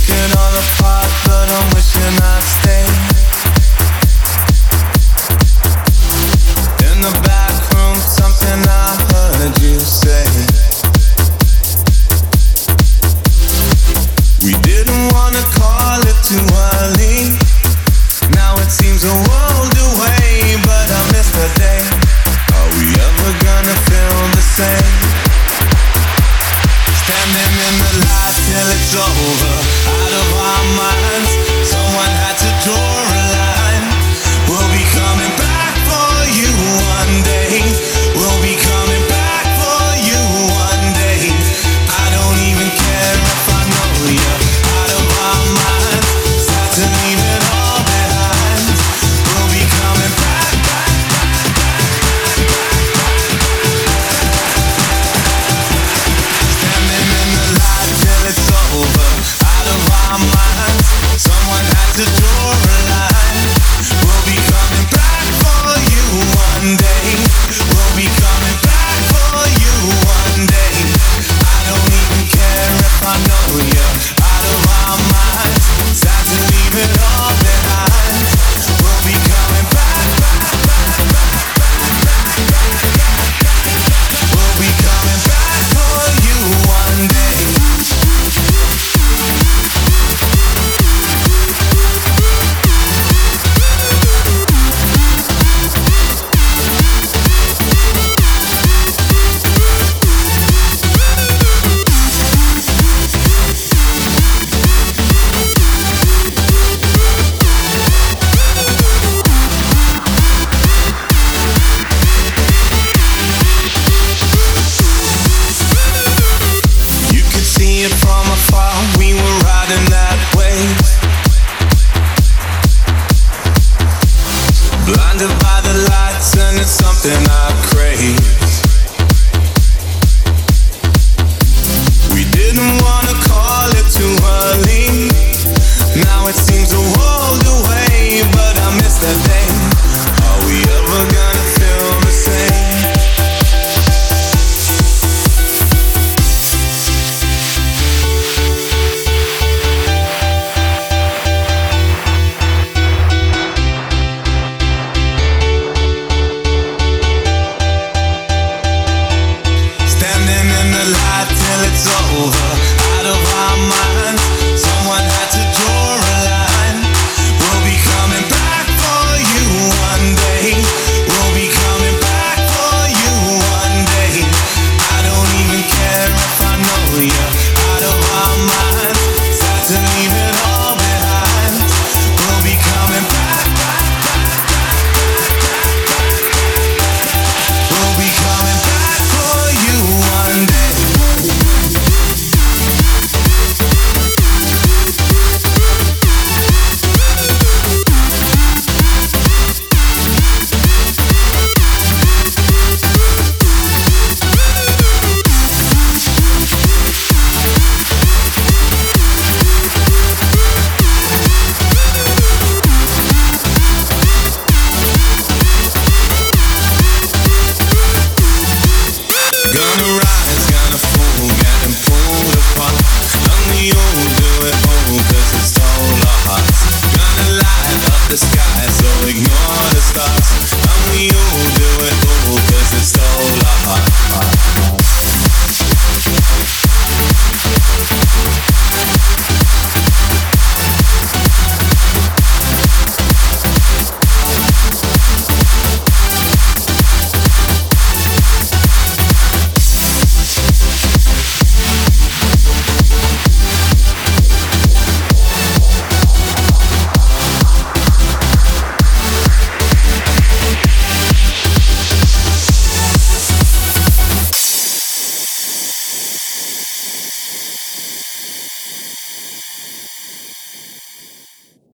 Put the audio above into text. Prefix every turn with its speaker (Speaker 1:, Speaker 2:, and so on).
Speaker 1: it all apart, but I'm wishing I'd stay. In the back room, something I heard you say. We didn't wanna call it too early. Now it seems a world away, but I miss the day. Are we ever gonna feel the same? Standing in the light till it's over, out of our minds.